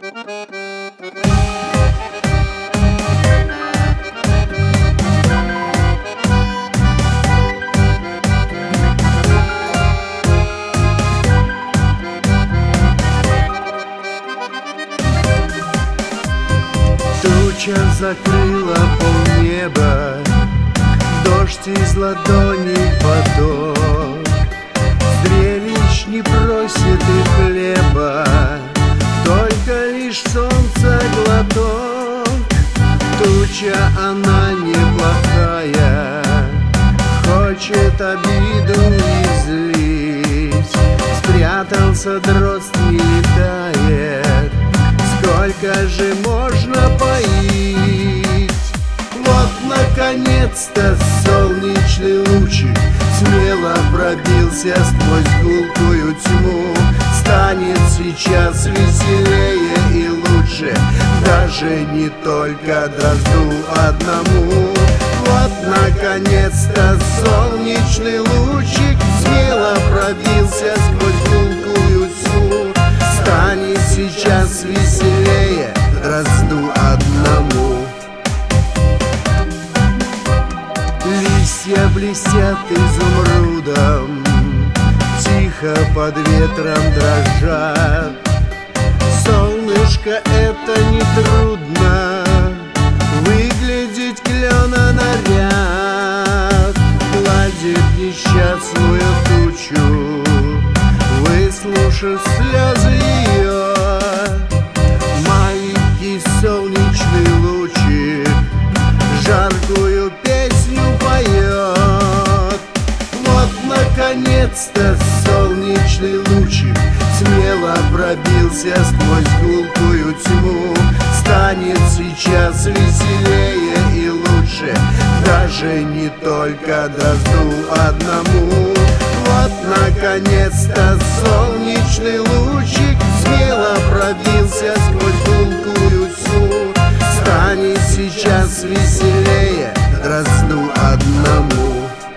Туча закрыла полнеба, дождь из ладоней поток. Зрелищ не просит и хлеба, только лишь солнце глоток. Туча, она неплохая, хочет обиду излить. Спрятался дрозд, не летает, сколько же можно поить? Вот, наконец-то, солнечный лучик смело пробился сквозь гулкую тьму. Станет сейчас веселее и лучше, даже не только дрозду одному. Вот, наконец-то, солнечный лучик смело пробился сквозь гулкую тьму. Станет сейчас веселее дрозду одному. Листья блестят изумрудом, тихо под ветром дрожат. Солнышко, это нетрудно, выглядеть клена наряд. Гладит несчастную тучу, выслушав слезы ее. Маленький солнечный лучик жаркую песню поет. Вот, наконец-то, солнечный лучик смело пробился сквозь гулкую тьму. Станет сейчас веселее и лучше, даже не только дрозду одному. Вот, наконец-то, солнечный лучик смело пробился сквозь гулкую тьму. Станет сейчас веселее дрозду одному.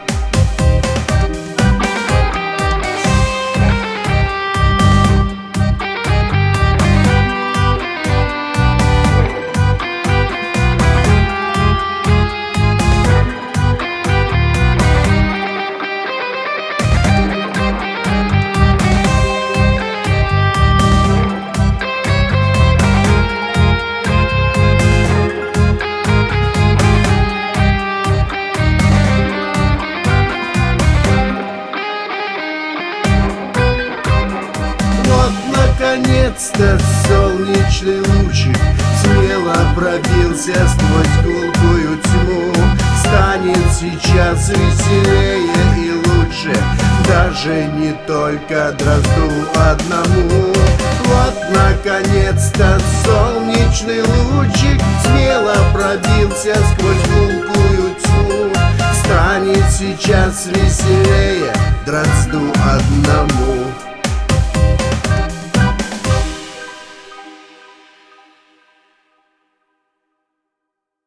Наконец-то, солнечный лучик смело пробился сквозь гулкую тьму. Станет сейчас веселее и лучше, даже не только дрозду одному. Вот, наконец-то, солнечный лучик смело пробился сквозь гулкую тьму. Станет сейчас веселее дрозду одному.